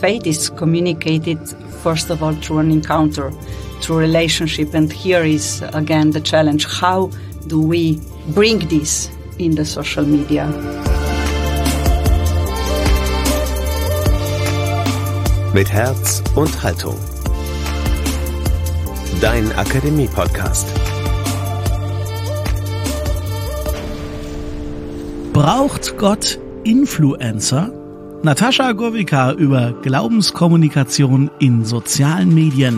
faith is communicated, first of all, through an encounter, through relationship. And here is, again, the challenge. How do we bring this in the social media? Mit Herz und Haltung. Dein Akademie-Podcast. Braucht Gott Influencer? Natascha Gurvikar über Glaubenskommunikation in sozialen Medien.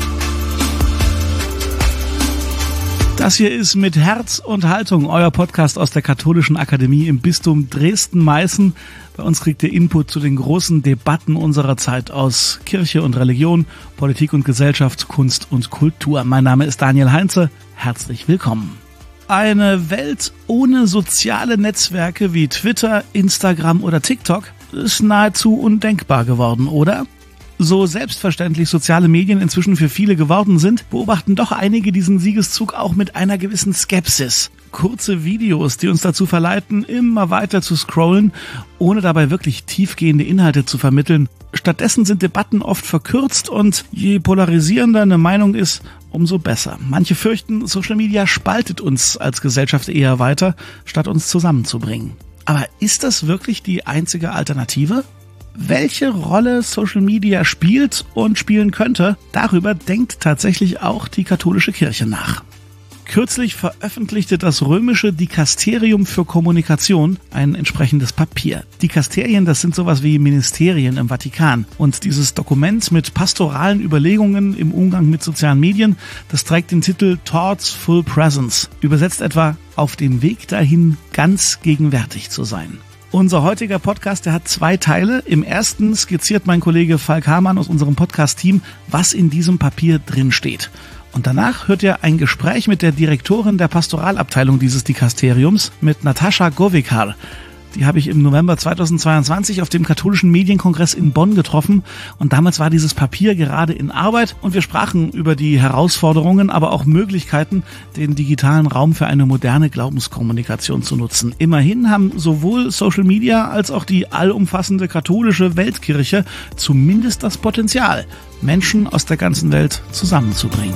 Das hier ist mit Herz und Haltung, euer Podcast aus der Katholischen Akademie im Bistum Dresden-Meißen. Bei uns kriegt ihr Input zu den großen Debatten unserer Zeit aus Kirche und Religion, Politik und Gesellschaft, Kunst und Kultur. Mein Name ist Daniel Heinze. Herzlich willkommen. Eine Welt ohne soziale Netzwerke wie Twitter, Instagram oder TikTok ist nahezu undenkbar geworden, oder? So selbstverständlich soziale Medien inzwischen für viele geworden sind, beobachten doch einige diesen Siegeszug auch mit einer gewissen Skepsis. Kurze Videos, die uns dazu verleiten, immer weiter zu scrollen, ohne dabei wirklich tiefgehende Inhalte zu vermitteln. Stattdessen sind Debatten oft verkürzt und je polarisierender eine Meinung ist, umso besser. Manche fürchten, Social Media spaltet uns als Gesellschaft eher weiter, statt uns zusammenzubringen. Aber ist das wirklich die einzige Alternative? Welche Rolle Social Media spielt und spielen könnte, darüber denkt tatsächlich auch die katholische Kirche nach. Kürzlich veröffentlichte das römische Dikasterium für Kommunikation ein entsprechendes Papier. Dikasterien, das sind sowas wie Ministerien im Vatikan. Und dieses Dokument mit pastoralen Überlegungen im Umgang mit sozialen Medien, das trägt den Titel Towards Full Presence. Übersetzt etwa auf dem Weg dahin, ganz gegenwärtig zu sein. Unser heutiger Podcast, der hat 2 Teile. Im ersten skizziert mein Kollege Falk Hamann aus unserem Podcast-Team, was in diesem Papier drin steht. Und danach hört ihr ein Gespräch mit der Direktorin der Pastoralabteilung dieses Dikasteriums, mit Natascha Gurvikar. Die habe ich im November 2022 auf dem Katholischen Medienkongress in Bonn getroffen und damals war dieses Papier gerade in Arbeit und wir sprachen über die Herausforderungen, aber auch Möglichkeiten, den digitalen Raum für eine moderne Glaubenskommunikation zu nutzen. Immerhin haben sowohl Social Media als auch die allumfassende katholische Weltkirche zumindest das Potenzial, Menschen aus der ganzen Welt zusammenzubringen.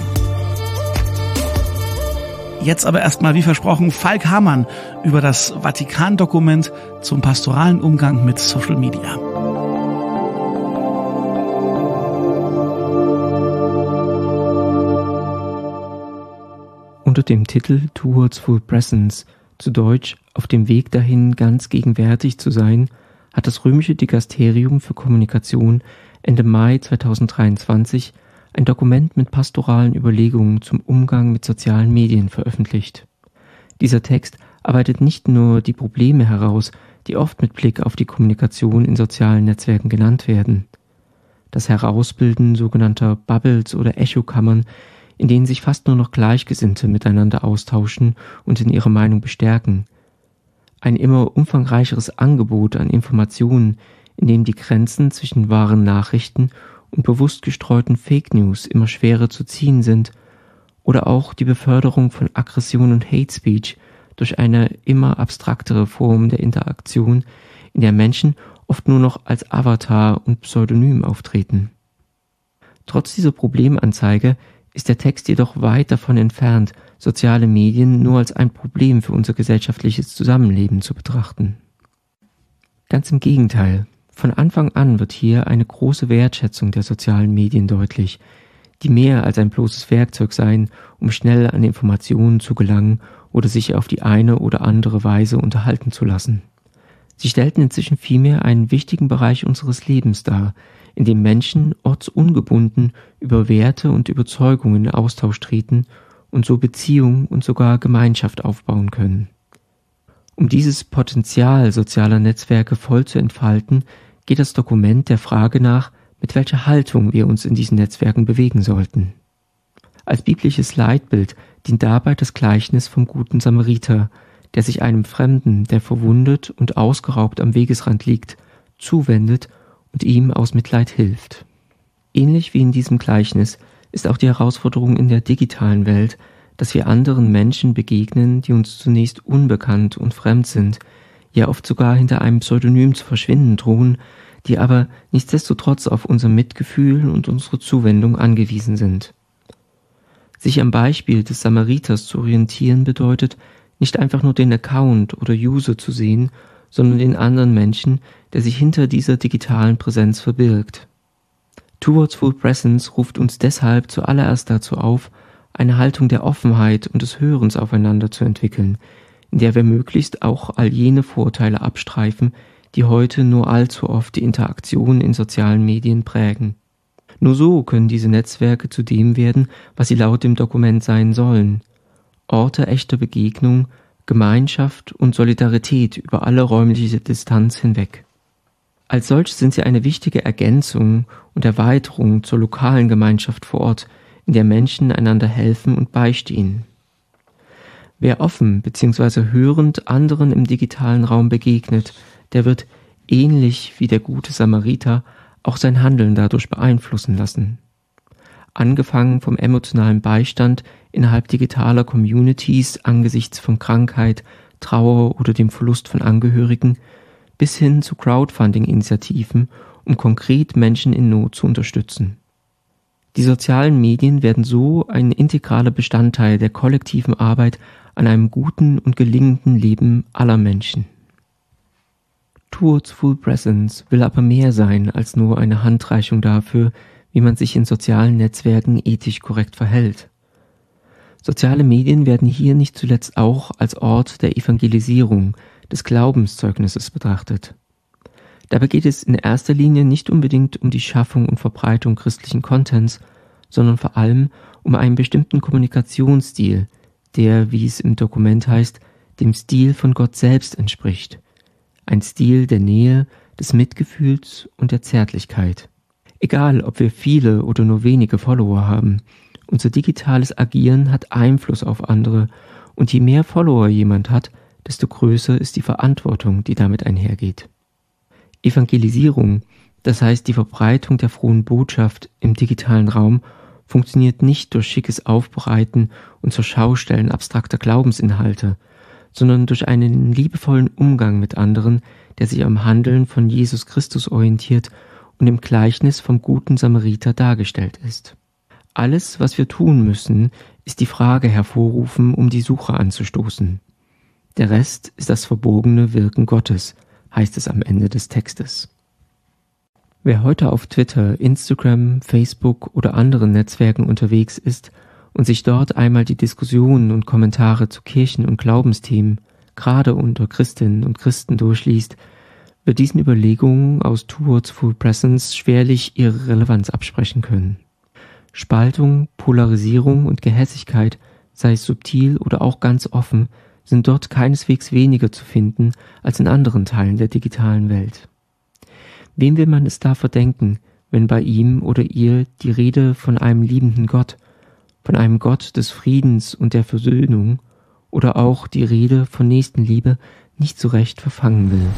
Jetzt aber erstmal, wie versprochen, Falk Hamann über das Vatikan-Dokument zum pastoralen Umgang mit Social Media. Unter dem Titel Towards Full Presence, zu Deutsch auf dem Weg dahin, ganz gegenwärtig zu sein, hat das römische Dikasterium für Kommunikation Ende Mai 2023 ein Dokument mit pastoralen Überlegungen zum Umgang mit sozialen Medien veröffentlicht. Dieser Text arbeitet nicht nur die Probleme heraus, die oft mit Blick auf die Kommunikation in sozialen Netzwerken genannt werden. Das Herausbilden sogenannter Bubbles oder Echokammern, in denen sich fast nur noch Gleichgesinnte miteinander austauschen und in ihrer Meinung bestärken. Ein immer umfangreicheres Angebot an Informationen, in dem die Grenzen zwischen wahren Nachrichten und bewusst gestreuten Fake News immer schwerer zu ziehen sind, oder auch die Beförderung von Aggression und Hate Speech durch eine immer abstraktere Form der Interaktion, in der Menschen oft nur noch als Avatar und Pseudonym auftreten. Trotz dieser Problemanzeige ist der Text jedoch weit davon entfernt, soziale Medien nur als ein Problem für unser gesellschaftliches Zusammenleben zu betrachten. Ganz im Gegenteil. Von Anfang an wird hier eine große Wertschätzung der sozialen Medien deutlich, die mehr als ein bloßes Werkzeug seien, um schnell an Informationen zu gelangen oder sich auf die eine oder andere Weise unterhalten zu lassen. Sie stellten inzwischen vielmehr einen wichtigen Bereich unseres Lebens dar, in dem Menschen ortsungebunden über Werte und Überzeugungen in Austausch treten und so Beziehung und sogar Gemeinschaft aufbauen können. Um dieses Potenzial sozialer Netzwerke voll zu entfalten, geht das Dokument der Frage nach, mit welcher Haltung wir uns in diesen Netzwerken bewegen sollten. Als biblisches Leitbild dient dabei das Gleichnis vom guten Samariter, der sich einem Fremden, der verwundet und ausgeraubt am Wegesrand liegt, zuwendet und ihm aus Mitleid hilft. Ähnlich wie in diesem Gleichnis ist auch die Herausforderung in der digitalen Welt, dass wir anderen Menschen begegnen, die uns zunächst unbekannt und fremd sind, ja oft sogar hinter einem Pseudonym zu verschwinden drohen, die aber nichtsdestotrotz auf unser Mitgefühl und unsere Zuwendung angewiesen sind. Sich am Beispiel des Samariters zu orientieren bedeutet, nicht einfach nur den Account oder User zu sehen, sondern den anderen Menschen, der sich hinter dieser digitalen Präsenz verbirgt. Towards Full Presence ruft uns deshalb zuallererst dazu auf, eine Haltung der Offenheit und des Hörens aufeinander zu entwickeln, in der wir möglichst auch all jene Vorteile abstreifen, die heute nur allzu oft die Interaktion in sozialen Medien prägen. Nur so können diese Netzwerke zu dem werden, was sie laut dem Dokument sein sollen: Orte echter Begegnung, Gemeinschaft und Solidarität über alle räumliche Distanz hinweg. Als solch sind sie eine wichtige Ergänzung und Erweiterung zur lokalen Gemeinschaft vor Ort, in der Menschen einander helfen und beistehen. Wer offen bzw. hörend anderen im digitalen Raum begegnet, der wird, ähnlich wie der gute Samariter, auch sein Handeln dadurch beeinflussen lassen. Angefangen vom emotionalen Beistand innerhalb digitaler Communities angesichts von Krankheit, Trauer oder dem Verlust von Angehörigen, bis hin zu Crowdfunding-Initiativen, um konkret Menschen in Not zu unterstützen. Die sozialen Medien werden so ein integraler Bestandteil der kollektiven Arbeit an einem guten und gelingenden Leben aller Menschen. Towards Full Presence will aber mehr sein als nur eine Handreichung dafür, wie man sich in sozialen Netzwerken ethisch korrekt verhält. Soziale Medien werden hier nicht zuletzt auch als Ort der Evangelisierung, des Glaubenszeugnisses betrachtet. Dabei geht es in erster Linie nicht unbedingt um die Schaffung und Verbreitung christlichen Contents, sondern vor allem um einen bestimmten Kommunikationsstil, der, wie es im Dokument heißt, dem Stil von Gott selbst entspricht. Ein Stil der Nähe, des Mitgefühls und der Zärtlichkeit. Egal, ob wir viele oder nur wenige Follower haben, unser digitales Agieren hat Einfluss auf andere, und je mehr Follower jemand hat, desto größer ist die Verantwortung, die damit einhergeht. Evangelisierung, das heißt die Verbreitung der frohen Botschaft im digitalen Raum, funktioniert nicht durch schickes Aufbereiten und zur Schaustellen abstrakter Glaubensinhalte, sondern durch einen liebevollen Umgang mit anderen, der sich am Handeln von Jesus Christus orientiert und im Gleichnis vom guten Samariter dargestellt ist. Alles, was wir tun müssen, ist die Frage hervorrufen, um die Suche anzustoßen. Der Rest ist das verbogene Wirken Gottes, heißt es am Ende des Textes. Wer heute auf Twitter, Instagram, Facebook oder anderen Netzwerken unterwegs ist und sich dort einmal die Diskussionen und Kommentare zu Kirchen- und Glaubensthemen, gerade unter Christinnen und Christen, durchliest, wird diesen Überlegungen aus Towards Full Presence schwerlich ihre Relevanz absprechen können. Spaltung, Polarisierung und Gehässigkeit, sei es subtil oder auch ganz offen, sind dort keineswegs weniger zu finden als in anderen Teilen der digitalen Welt. Wem will man es da verdenken, wenn bei ihm oder ihr die Rede von einem liebenden Gott, von einem Gott des Friedens und der Versöhnung oder auch die Rede von Nächstenliebe nicht so recht verfangen will?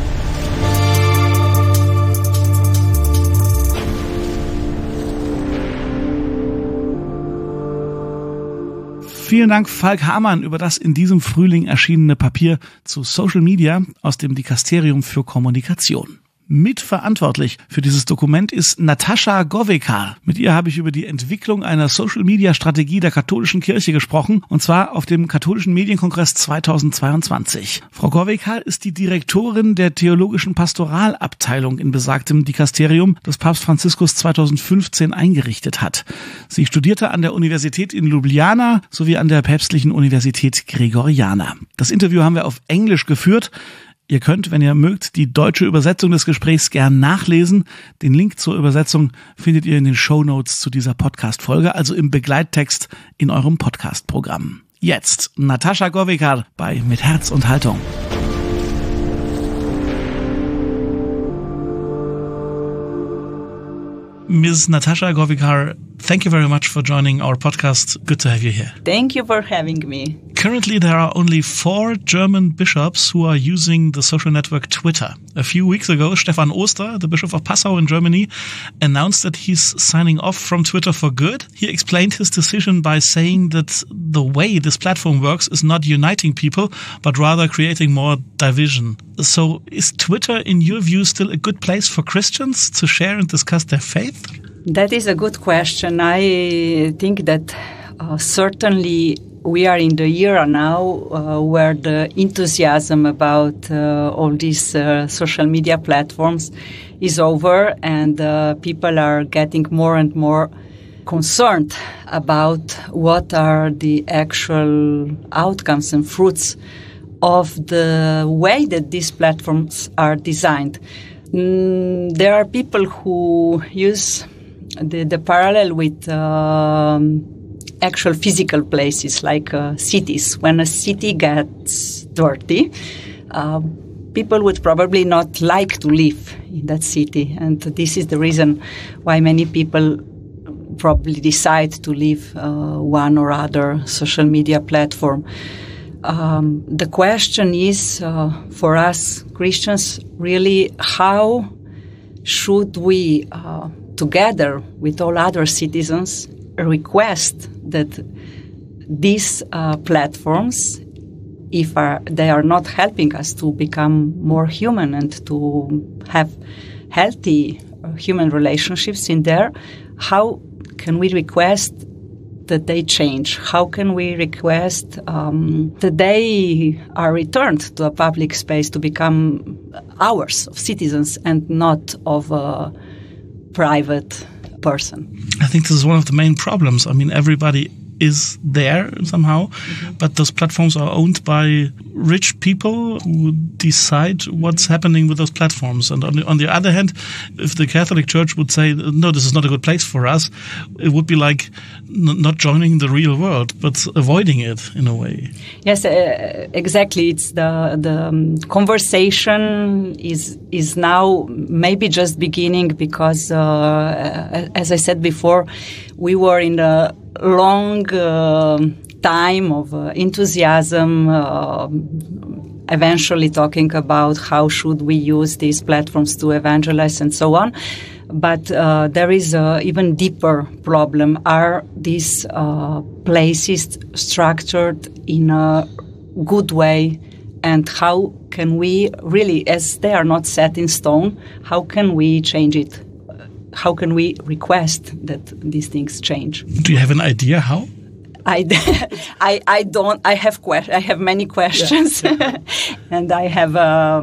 Vielen Dank, Falk Hamann, über das in diesem Frühling erschienene Papier zu Social Media aus dem Dikasterium für Kommunikation. Mitverantwortlich für dieses Dokument ist Natascha Govekar. Mit ihr habe ich über die Entwicklung einer Social-Media-Strategie der katholischen Kirche gesprochen, und zwar auf dem Katholischen Medienkongress 2022. Frau Govekar ist die Direktorin der theologischen Pastoralabteilung in besagtem Dikasterium, das Papst Franziskus 2015 eingerichtet hat. Sie studierte an der Universität in Ljubljana sowie an der Päpstlichen Universität Gregoriana. Das Interview haben wir auf Englisch geführt. Ihr könnt, wenn ihr mögt, die deutsche Übersetzung des Gesprächs gern nachlesen. Den Link zur Übersetzung findet ihr in den Shownotes zu dieser Podcast-Folge, also im Begleittext in eurem Podcast-Programm. Jetzt Natascha Govekar bei Mit Herz und Haltung. Ms. Natascha Govekar, thank you very much for joining our podcast. Good to have you here. Thank you for having me. Currently, there are only 4 German bishops who are using the social network Twitter. A few weeks ago, Stefan Oster, the Bishop of Passau in Germany, announced that he's signing off from Twitter for good. He explained his decision by saying that the way this platform works is not uniting people, but rather creating more division. So is Twitter, in your view, still a good place for Christians to share and discuss their faith? That is a good question. I think that certainly we are in the era now where the enthusiasm about all these social media platforms is over, and people are getting more and more concerned about what are the actual outcomes and fruits of the way that these platforms are designed. There are people who use the parallel with actual physical places like cities. When a city gets dirty, people would probably not like to live in that city. And this is the reason why many people probably decide to leave one or other social media platform. The question is, for us Christians, really, how should we, together with all other citizens, request that these platforms, if they are not helping us to become more human and to have healthy human relationships in there, how can we request that they change? How can we request that they are returned to a public space to become ours, of citizens, and not of a private person? I think this is one of the main problems. I mean, everybody is there somehow, but those platforms are owned by rich people who decide what's happening with those platforms. And on the other hand, if the Catholic Church would say, no, this is not a good place for us, it would be like not joining the real world, but avoiding it in a way. Yes, exactly. It's the conversation is now maybe just beginning because, as I said before, we were in the long time of enthusiasm, eventually talking about how should we use these platforms to evangelize and so on. But there is an even deeper problem. Are these places structured in a good way? And how can we really, as they are not set in stone, how can we change it? How can we request that these things change? Do you have an idea how? I don't. I have many questions, yeah. And I have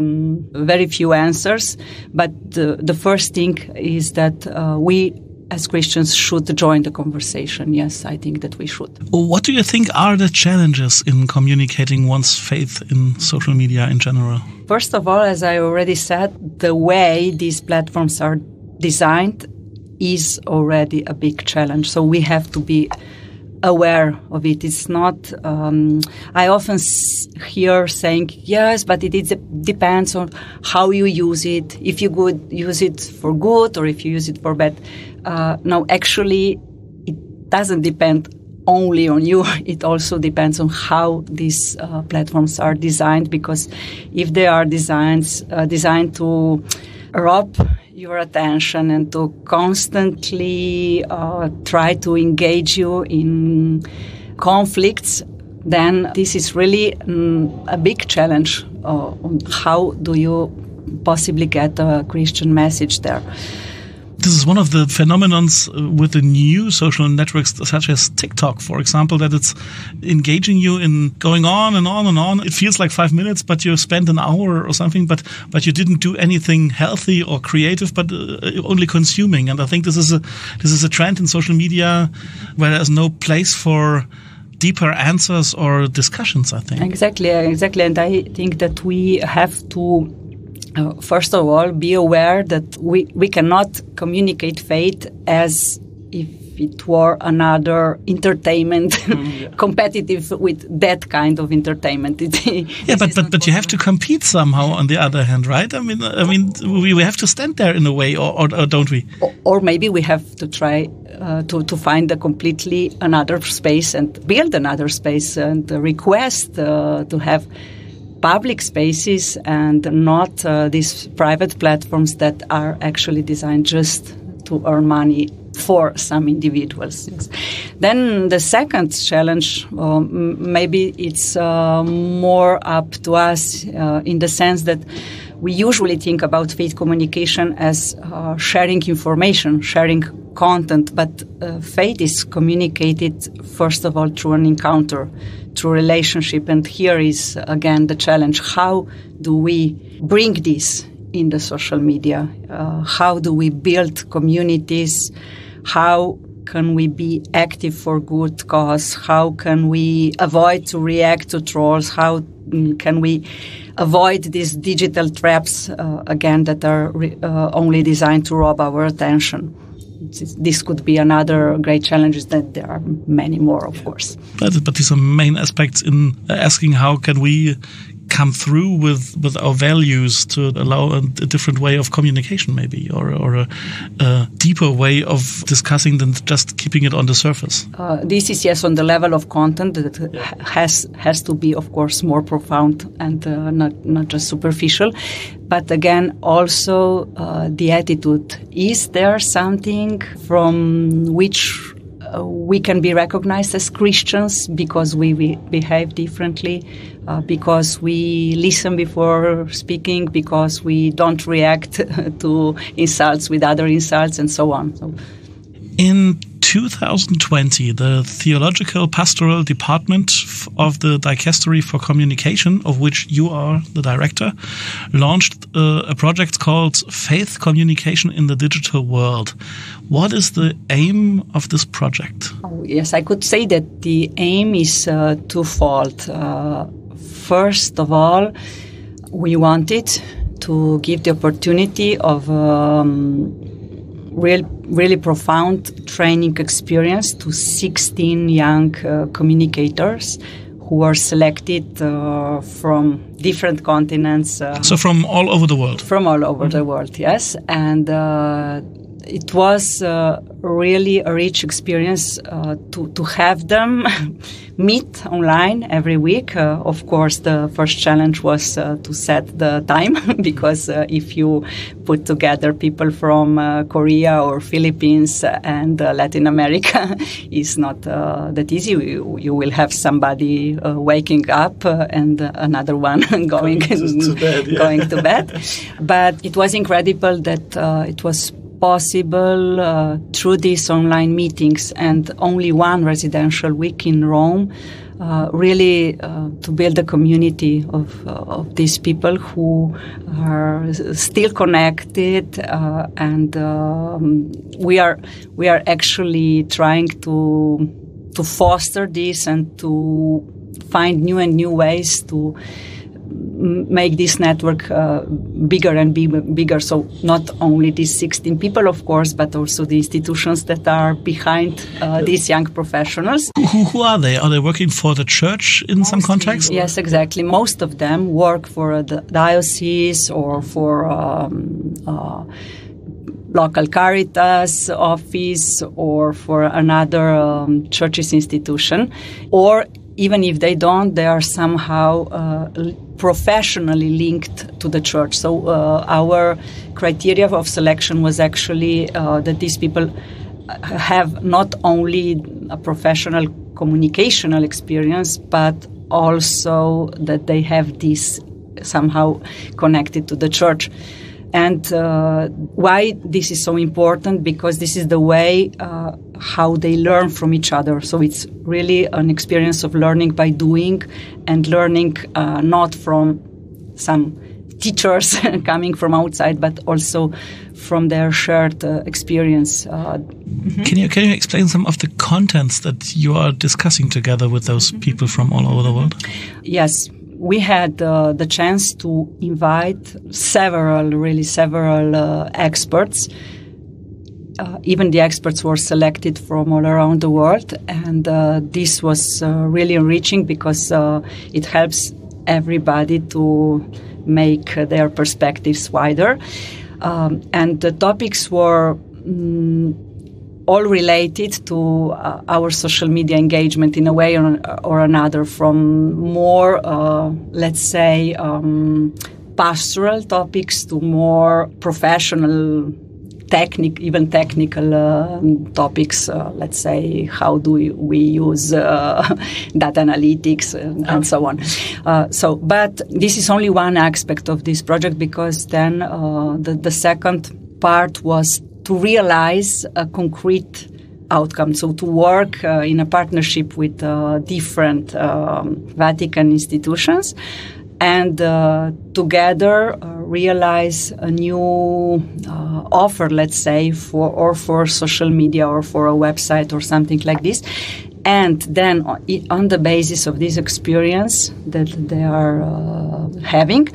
very few answers. But the first thing is that we, as Christians, should join the conversation. Yes, I think that we should. What do you think are the challenges in communicating one's faith in social media in general? First of all, as I already said, the way these platforms are designed is already a big challenge. So we have to be aware of it. It's not, I often hear saying, yes, but it depends on how you use it. If you could use it for good or if you use it for bad. No, actually, it doesn't depend only on you. It also depends on how these platforms are designed, because if they are designed to rob your attention and to constantly try to engage you in conflicts, then this is really a big challenge on how do you possibly get a Christian message there. This is one of the phenomenons with the new social networks such as TikTok, for example, that it's engaging you in going on and on and on. It feels like 5 minutes, but you spent an hour or something, but you didn't do anything healthy or creative, but only consuming. And I think this is a trend in social media where there's no place for deeper answers or discussions, I think. Exactly. And I think that we have to first of all, be aware that we cannot communicate faith as if if it were another entertainment competitive with that kind of entertainment. But you have to compete somehow on the other hand, right? I mean, we have to stand there in a way, or don't we? Or maybe we have to try to find a completely another space and build another space and request to have public spaces and not these private platforms that are actually designed just to earn money for some individuals. Then the second challenge, maybe it's more up to us in the sense that we usually think about faith communication as sharing information, sharing content, but faith is communicated first of all through an encounter, through relationship. And here is again the challenge: how do we bring this in the social media? How do we build communities? How can we be active for good cause? How can we avoid to react to trolls? How can we avoid these digital traps, again, that are only designed to rob our attention? This could be another great challenge. That there are many more, of course. But these are main aspects in asking how can we come through with our values to allow a different way of communication, maybe, or a deeper way of discussing than just keeping it on the surface. This is, yes, on the level of content that has to be, of course, more profound and not just superficial. But again, also the attitude. Is there something from which we can be recognized as Christians because we behave differently, because we listen before speaking, because we don't react to insults with other insults, and so on. In 2020, the Theological Pastoral Department of the Dicastery for Communication, of which you are the director, launched a project called Faith Communication in the Digital World. What is the aim of this project? Oh, yes, I could say that the aim is twofold. First of all, we wanted to give the opportunity of really profound training experience to 16 young communicators who were selected from different continents. So from all over the world? From all over the world, yes. And it was really a rich experience to have them meet online every week. Of course, the first challenge was to set the time, because if you put together people from Korea or Philippines and Latin America, it's not that easy. You will have somebody waking up and another one going to bed. But it was incredible that it was possible through these online meetings and only one residential week in Rome, really to build a community of these people who are still connected, and we are actually trying to foster this and to find new ways to make this network bigger and bigger. So not only these 16 people, of course, but also the institutions that are behind these young professionals. Who are they? Are they working for the church in some context? Yes, exactly. Most of them work for the diocese or for local Caritas office or for another church's institution. Or even if they don't, they are somehow professionally linked to the church. So our criteria of selection was actually that these people have not only a professional communicational experience, but also that they have this somehow connected to the church. And why this is so important? Because this is the way how they learn from each other. So it's really an experience of learning by doing, and learning not from some teachers coming from outside, but also from their shared experience. Can you explain some of the contents that you are discussing together with those people from all over the world? Yes. We had the chance to invite several experts even the experts were selected from all around the world, and this was really enriching because it helps everybody to make their perspectives wider. And the topics were all related to our social media engagement in a way or another, from more, let's say, pastoral topics to more professional, technical topics. Let's say, how do we use data analytics and so on. But this is only one aspect of this project, because then the second part was to realize a concrete outcome. So to work in a partnership with different Vatican institutions, and together realize a new offer, let's say, for social media or for a website or something like this. And then on the basis of this experience that they are having,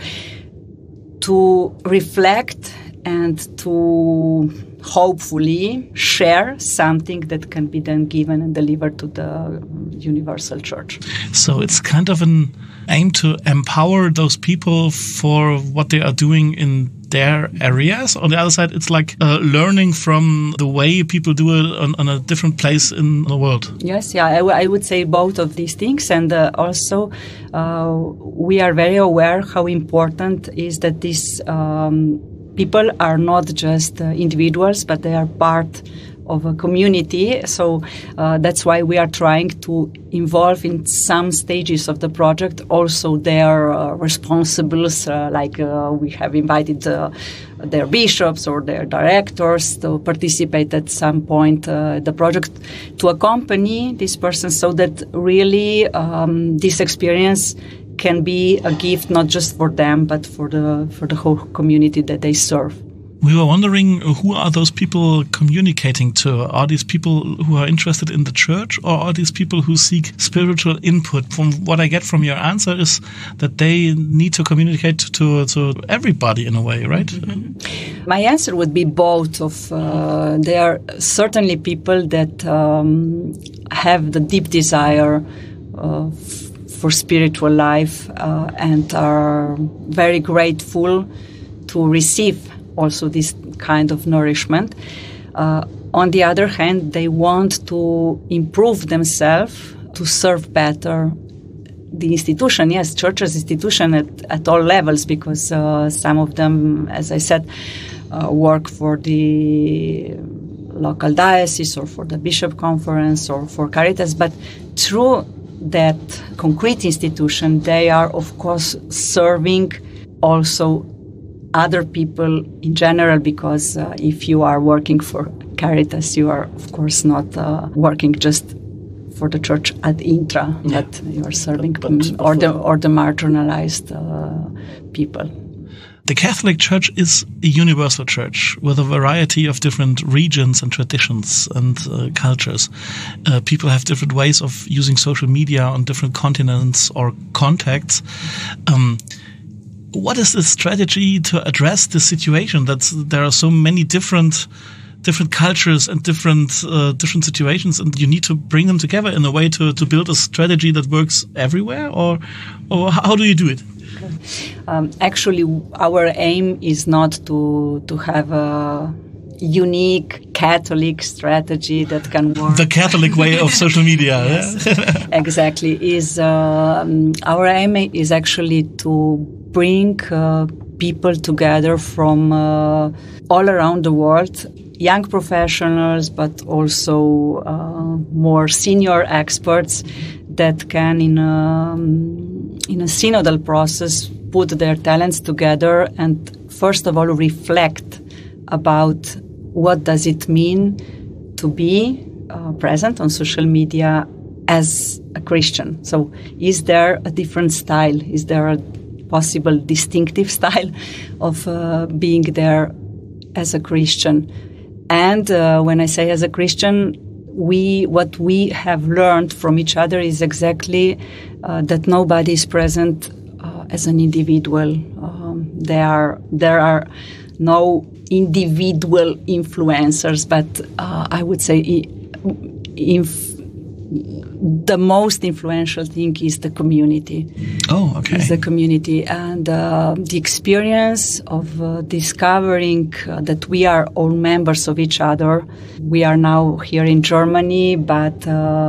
to reflect and to hopefully share something that can be then given and delivered to the universal church. So it's kind of an aim to empower those people for what they are doing in their areas. On the other side, it's like learning from the way people do it on a different place in the world. Yes, yeah, I would say both of these things. And also, we are very aware how important is that these people are not just individuals, but they are part of a community. So that's why we are trying to involve in some stages of the project also their responsibles, like we have invited their bishops or their directors to participate at some point the project, to accompany this person, so that really this experience can be a gift not just for them, but for the whole community that they serve. We were wondering, who are those people communicating to? Are these people who are interested in the church, or are these people who seek spiritual input? From what I get from your answer is that they need to communicate to everybody in a way, right? Mm-hmm. My answer would be both. There are certainly people that have the deep desire for spiritual life and are very grateful to receive also this kind of nourishment. On the other hand, they want to improve themselves to serve better the institution. Yes, church's institution at all levels, because some of them, as I said, work for the local diocese or for the bishop conference or for Caritas, but through that concrete institution, they are, of course, serving also other people in general, because if you are working for Caritas, you are, of course, not working just for the church ad intra, but you are serving or the marginalized people. The Catholic Church is a universal church with a variety of different regions and traditions and cultures. People have different ways of using social media on different continents or contacts. What is the strategy to address this situation that there are so many different cultures and different situations, and you need to bring them together in a way to build a strategy that works everywhere, or how do you do it? Actually, our aim is not to have a unique Catholic strategy that can work. The Catholic way of social media. Yes, exactly. Our aim is actually to bring people together from all around the world, young professionals, but also more senior experts that can, in a synodal process, put their talents together and, first of all, reflect about what does it mean to be present on social media as a Christian. So is there a different style? Is there a possible distinctive style of being there as a Christian? And when I say as a Christian, what we have learned from each other is exactly that nobody is present as an individual. There are no individual influencers, but I would say the most influential thing is the community. Oh, okay. Is the community and the experience of discovering that we are all members of each other. We are now here in Germany, but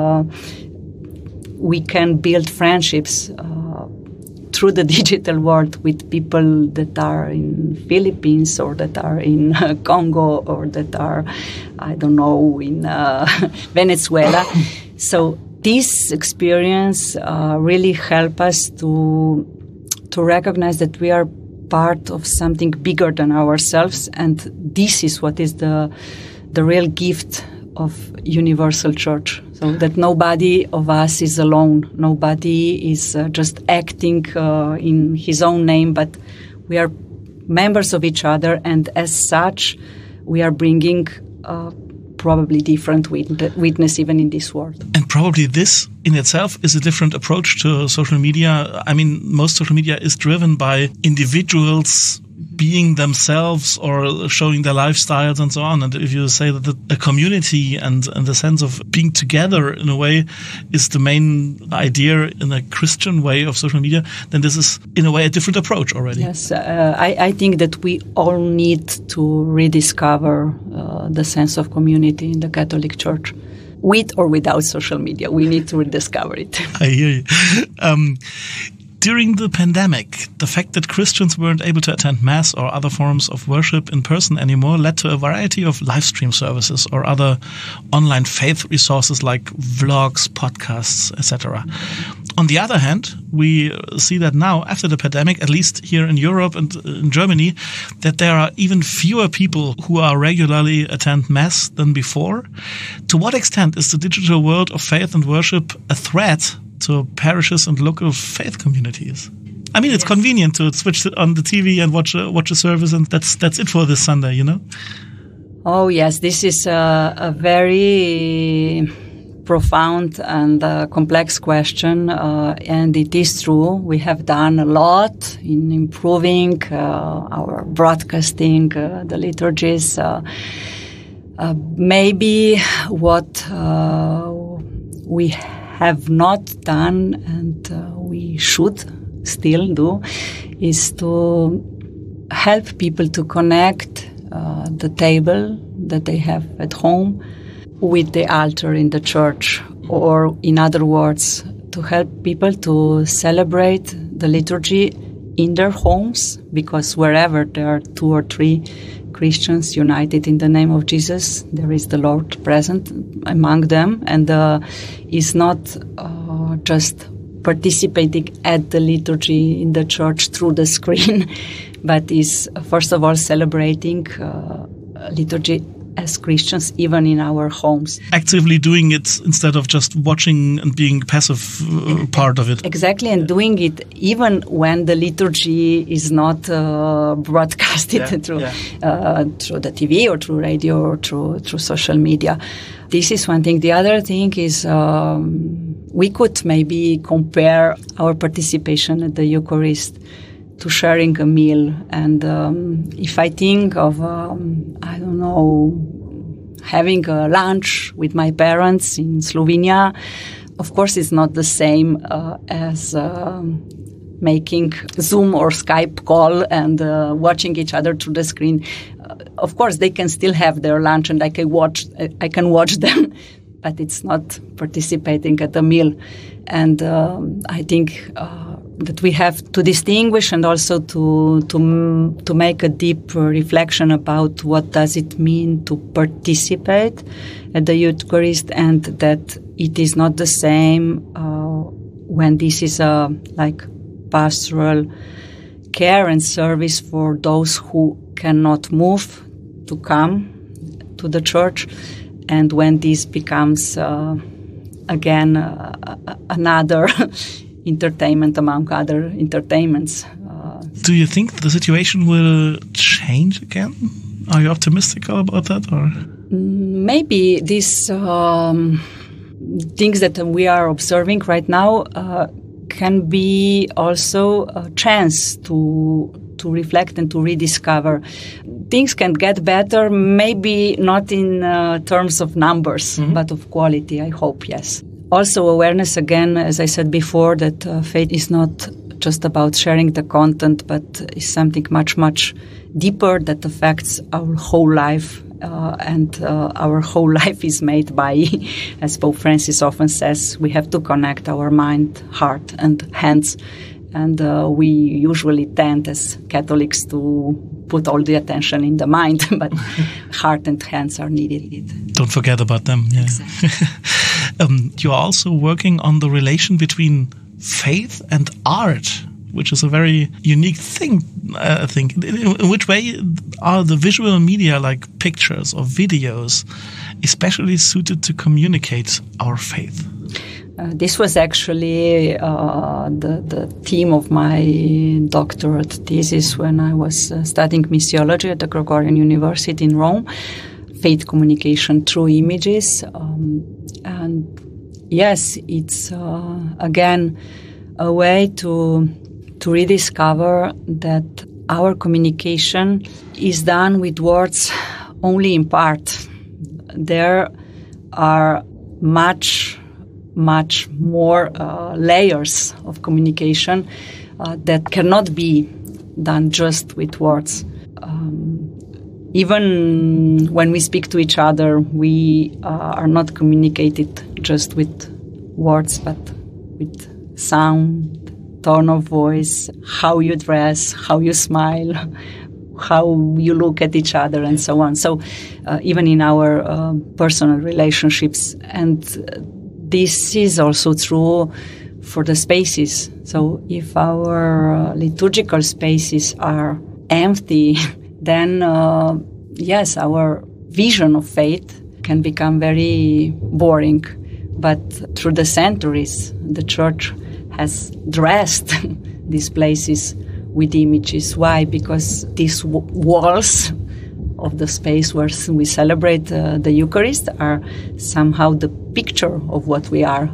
we can build friendships through the digital world with people that are in Philippines or that are in Congo or that are, I don't know, in Venezuela. So this experience really help us to recognize that we are part of something bigger than ourselves, and this is what is the real gift of Universal Church. So that nobody of us is alone. Nobody is just acting in his own name, but we are members of each other, and as such, we are bringing probably different witness even in this world. And probably this in itself is a different approach to social media. I mean, most social media is driven by individuals being themselves or showing their lifestyles and so on. And if you say that a community and the sense of being together in a way is the main idea in a Christian way of social media, then this is in a way a different approach already. Yes, I think that we all need to rediscover the sense of community in the Catholic Church. With or without social media, we need to rediscover it. I hear you. During the pandemic, the fact that Christians weren't able to attend Mass or other forms of worship in person anymore led to a variety of live stream services or other online faith resources like vlogs, podcasts, etc. On the other hand, we see that now, after the pandemic, at least here in Europe and in Germany, that there are even fewer people who are regularly attend Mass than before. To what extent is the digital world of faith and worship a threat to parishes and local faith communities? I mean, it's convenient to switch on the TV and watch a service, and that's it for this Sunday, you know? Oh, yes. This is a very profound and complex question, and it is true. We have done a lot in improving our broadcasting, the liturgies. Maybe what we have not done, and we should still do, is to help people to connect the table that they have at home with the altar in the church, or in other words, to help people to celebrate the liturgy in their homes, because wherever there are 2 or 3 Christians united in the name of Jesus, there is the Lord present among them, and is not just participating at the liturgy in the church through the screen, but is first of all celebrating liturgy as Christians, even in our homes. Actively doing it instead of just watching and being passive part of it. Exactly, and doing it even when the liturgy is not broadcasted through the TV or through radio or through social media. This is one thing. The other thing is we could maybe compare our participation at the Eucharist to sharing a meal. And if I think of, I don't know, having a lunch with my parents in Slovenia, of course it's not the same as making Zoom or Skype call and watching each other through the screen. Of course, they can still have their lunch and I can watch them, but it's not participating at the meal. And I think that we have to distinguish and also to make a deep reflection about what does it mean to participate at the Eucharist, and that it is not the same when this is a pastoral care and service for those who cannot move to come to the church, and when this becomes again another entertainment among other entertainments. Do you think the situation will change again? Are you optimistic about that, or? Maybe these things that we are observing right now can be also a chance to reflect and to rediscover. Things can get better, maybe not in terms of numbers, but of quality, I hope, yes. Also awareness, again, as I said before, that faith is not just about sharing the content, but is something much, much deeper that affects our whole life. And our whole life is made by, as Pope Francis often says, we have to connect our mind, heart, and hands. And we usually tend, as Catholics, to put all the attention in the mind, but heart and hands are needed. Don't forget about them. Yeah. Exactly. You're also working on the relation between faith and art, which is a very unique thing, I think. In which way are the visual media, like pictures or videos, especially suited to communicate our faith? This was actually the theme of my doctorate thesis when I was studying missiology at the Gregorian University in Rome, faith communication through images. And yes, it's again a way to rediscover that our communication is done with words only in part. There are much more layers of communication that cannot be done just with words. Even when we speak to each other, we are not communicated just with words, but with sound, tone of voice, how you dress, how you smile, how you look at each other, and so on. So even in our personal relationships. And this is also true for the spaces. So if our liturgical spaces are empty, then yes, our vision of faith can become very boring. But through the centuries, the Church has dressed these places with images. Why? Because these walls of the space where we celebrate the Eucharist are somehow the picture of what we are.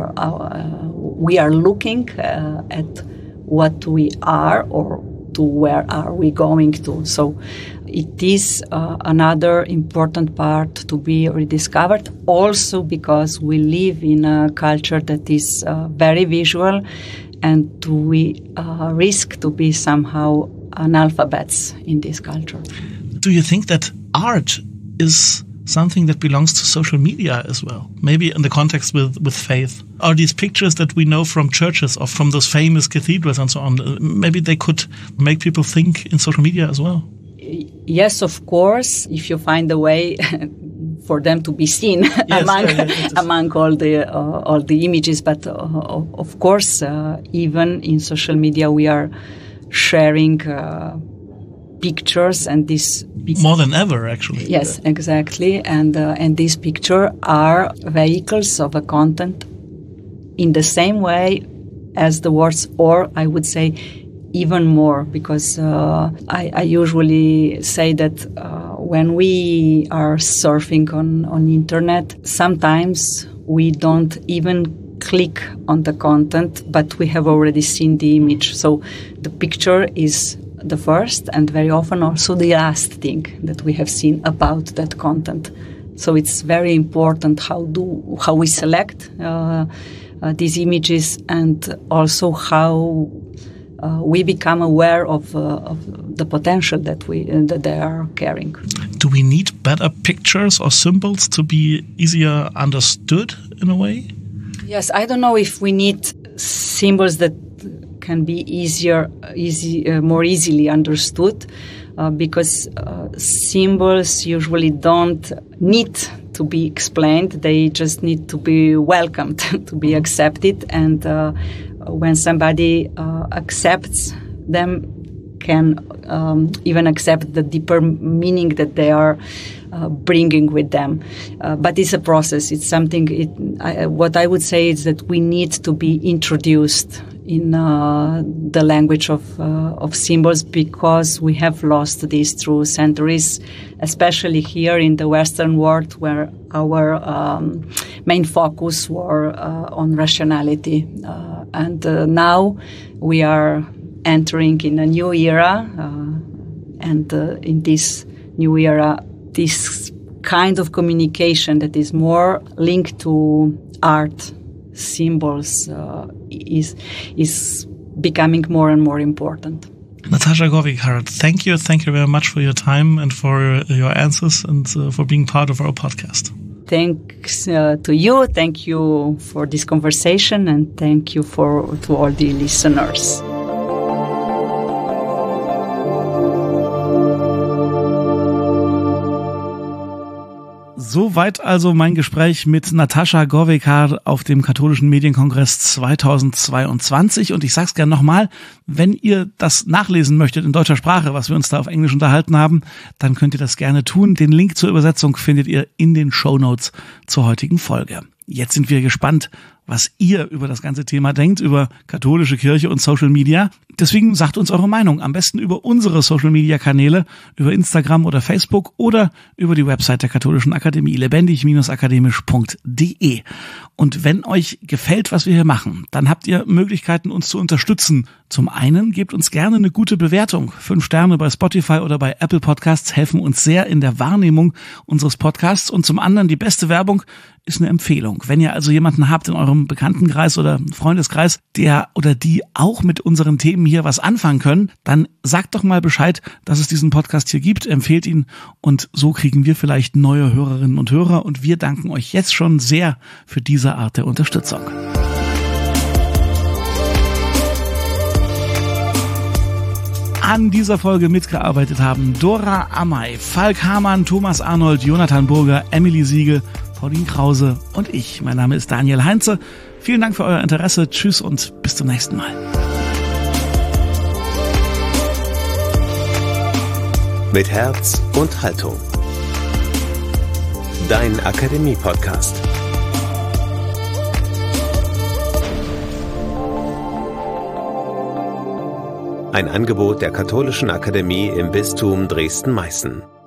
We are looking at what we are, or to where are we going to. So it is another important part to be rediscovered, also because we live in a culture that is very visual, and we risk to be somehow analphabets in this culture. Do you think that art is something that belongs to social media as well? Maybe in the context with faith? Are these pictures that we know from churches or from those famous cathedrals and so on, maybe they could make people think in social media as well? Yes, of course, if you find a way for them to be seen among all the images. But of course, even in social media, we are sharing pictures, and this more than ever, actually. Yes, exactly, and these pictures are vehicles of a content in the same way as the words, or I would say even more, because I usually say that when we are surfing on internet, sometimes we don't even click on the content, but we have already seen the image. So the picture is the first and very often also the last thing that we have seen about that content. So it's very important how we select these images, and also how we become aware of the potential that they are carrying. Do we need better pictures or symbols to be easier understood in a way? Yes, I don't know if we need symbols that can be more easily understood, because symbols usually don't need to be explained. They just need to be welcomed, to be accepted, and when somebody accepts them, can even accept the deeper meaning that they are bringing with them. But it's a process. It's something. What I would say is that we need to be introduced in the language of symbols, because we have lost this through centuries, especially here in the Western world, where our main focus were on rationality. And now we are entering in a new era, and in this new era, this kind of communication that is more linked to art, symbols, is becoming more and more important. Natasha Govicard, thank you very much for your time and for your answers and for being part of our podcast. Thanks to you. Thank you for this conversation, and thank you to all the listeners. Soweit also mein Gespräch mit Natasha Govicard auf dem Katholischen Medienkongress 2022. Und ich sag's gern nochmal, wenn ihr das nachlesen möchtet in deutscher Sprache, was wir uns da auf Englisch unterhalten haben, dann könnt ihr das gerne tun. Den Link zur Übersetzung findet ihr in den Shownotes zur heutigen Folge. Jetzt sind wir gespannt, was ihr über das ganze Thema denkt, über katholische Kirche und Social Media. Deswegen sagt uns eure Meinung, am besten über unsere Social Media Kanäle, über Instagram oder Facebook oder über die Website der Katholischen Akademie, lebendig-akademisch.de. Und wenn euch gefällt, was wir hier machen, dann habt ihr Möglichkeiten, uns zu unterstützen. Zum einen gebt uns gerne eine gute Bewertung. 5 Sterne bei Spotify oder bei Apple Podcasts helfen uns sehr in der Wahrnehmung unseres Podcasts. Und zum anderen, die beste Werbung ist eine Empfehlung. Wenn ihr also jemanden habt in eurem Bekanntenkreis oder Freundeskreis, der oder die auch mit unseren Themen hier was anfangen können, dann sagt doch mal Bescheid, dass es diesen Podcast hier gibt, empfehlt ihn und so kriegen wir vielleicht neue Hörerinnen und Hörer und wir danken euch jetzt schon sehr für diese Art der Unterstützung. An dieser Folge mitgearbeitet haben Dora Amay, Falk Hamann, Thomas Arnold, Jonathan Burger, Emily Siegel, Pauline Krause und ich. Mein Name ist Daniel Heinze. Vielen Dank für euer Interesse. Tschüss und bis zum nächsten Mal. Mit Herz und Haltung. Dein Akademie-Podcast. Ein Angebot der Katholischen Akademie im Bistum Dresden-Meißen.